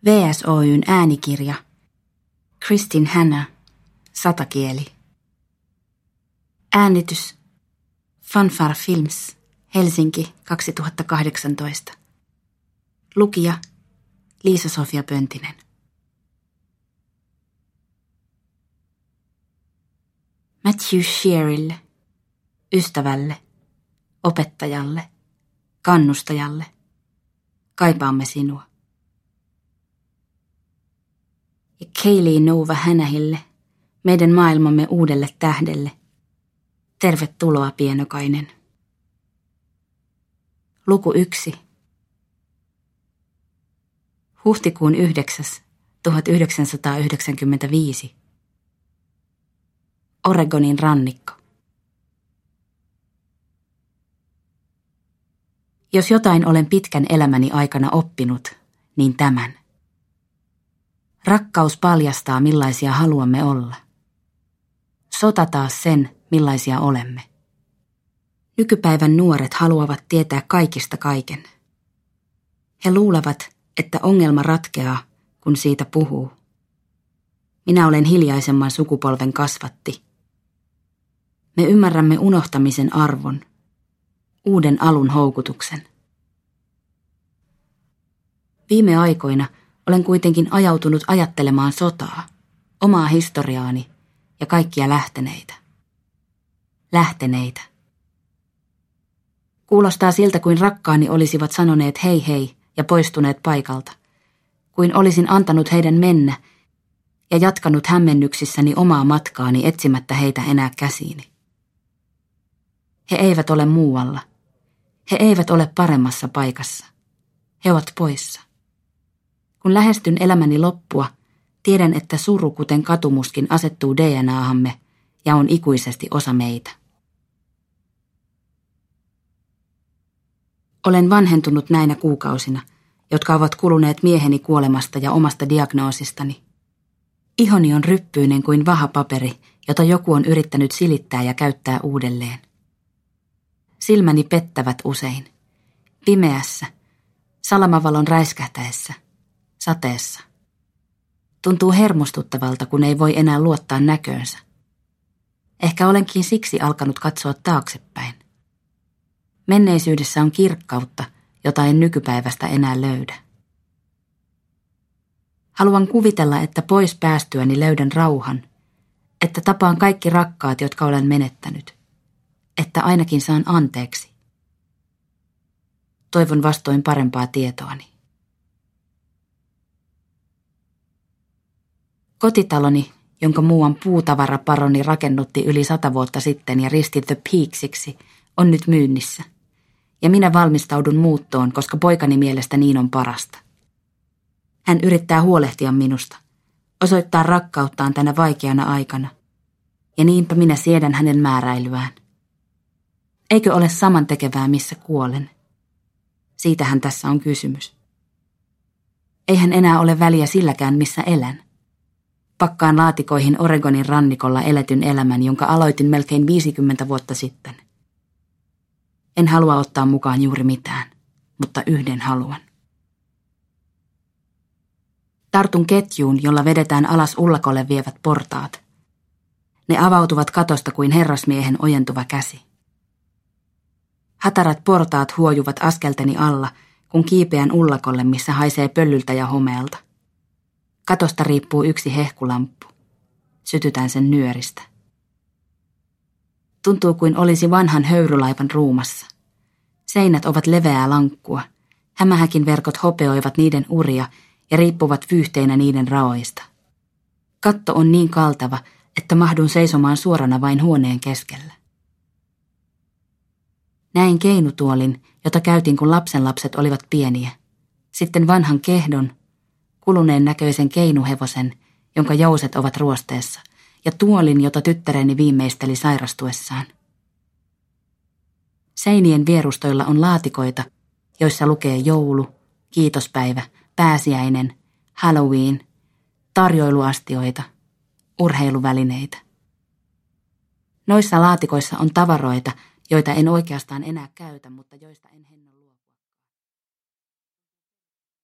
VSOY:n äänikirja. Kristin Hanna, satakieli. Äänitys Fanfare Films, Helsinki 2018. Lukija Liisa-Sofia Pöntinen. Matthew Shearille, ystävälle, opettajalle, kannustajalle. Kaipaamme sinua. Ja Kaylee Nova Hannahille, meidän maailmamme uudelle tähdelle. Tervetuloa, pienokainen. Luku 1. Huhtikuun 9. 1995. Oregonin rannikko. Jos jotain olen pitkän elämäni aikana oppinut, niin tämän. Rakkaus paljastaa, millaisia haluamme olla. Sota taas sen, millaisia olemme. Nykypäivän nuoret haluavat tietää kaikista kaiken. He luulevat, että ongelma ratkeaa, kun siitä puhuu. Minä olen hiljaisemman sukupolven kasvatti. Me ymmärrämme unohtamisen arvon, uuden alun houkutuksen. Viime aikoina olen kuitenkin ajautunut ajattelemaan sotaa, omaa historiaani ja kaikkia lähteneitä. Lähteneitä. Kuulostaa siltä, kuin rakkaani olisivat sanoneet hei hei ja poistuneet paikalta, kuin olisin antanut heidän mennä ja jatkanut hämmennyksissäni omaa matkaani etsimättä heitä enää käsiini. He eivät ole muualla. He eivät ole paremmassa paikassa. He ovat poissa. Kun lähestyn elämäni loppua, tiedän, että suru, kuten katumuskin, asettuu DNA:hamme ja on ikuisesti osa meitä. Olen vanhentunut näinä kuukausina, jotka ovat kuluneet mieheni kuolemasta ja omasta diagnoosistani. Ihoni on ryppyinen kuin vahapaperi, jota joku on yrittänyt silittää ja käyttää uudelleen. Silmäni pettävät usein. Pimeässä, salamavalon räiskähtäessä, sateessa. Tuntuu hermostuttavalta, kun ei voi enää luottaa näköönsä. Ehkä olenkin siksi alkanut katsoa taaksepäin. Menneisyydessä on kirkkautta, jota en nykypäivästä enää löydä. Haluan kuvitella, että pois päästyäni löydän rauhan, että tapaan kaikki rakkaat, jotka olen menettänyt, että ainakin saan anteeksi. Toivon vastoin parempaa tietoani. Kotitaloni, jonka muuan puutavaraparoni rakennutti yli 100 vuotta sitten ja risti The Peaksiksi, on nyt myynnissä. Ja minä valmistaudun muuttoon, koska poikani mielestä niin on parasta. Hän yrittää huolehtia minusta, osoittaa rakkauttaan tänä vaikeana aikana. Ja niinpä minä siedän hänen määräilyään. Eikö ole samantekevää, missä kuolen? Siitähän tässä on kysymys. Eihän enää ole väliä silläkään, missä elän. Pakkaan laatikoihin Oregonin rannikolla eletyn elämän, jonka aloitin melkein 50 vuotta sitten. En halua ottaa mukaan juuri mitään, mutta yhden haluan. Tartun ketjuun, jolla vedetään alas ullakolle vievät portaat. Ne avautuvat katosta kuin herrasmiehen ojentuva käsi. Hatarat portaat huojuvat askelteni alla, kun kiipeän ullakolle, missä haisee pöllyltä ja homeelta. Katosta riippuu yksi hehkulamppu. Sytytän sen nyöristä. Tuntuu kuin olisi vanhan höyrylaivan ruumassa. Seinät ovat leveää lankkua. Hämähäkin verkot hopeoivat niiden uria ja riippuvat vyyhteinä niiden raoista. Katto on niin kaltava, että mahdun seisomaan suorana vain huoneen keskellä. Näin keinutuolin, jota käytin kun lapsenlapset olivat pieniä. Sitten vanhan kehdon, kuluneen näköisen keinuhevosen, jonka jouset ovat ruosteessa, ja tuolin, jota tyttäreni viimeisteli sairastuessaan. Seinien vierustoilla on laatikoita, joissa lukee joulu, kiitospäivä, pääsiäinen, Halloween, tarjoiluastioita, urheiluvälineitä. Noissa laatikoissa on tavaroita, joita en oikeastaan enää käytä, mutta joista en henno.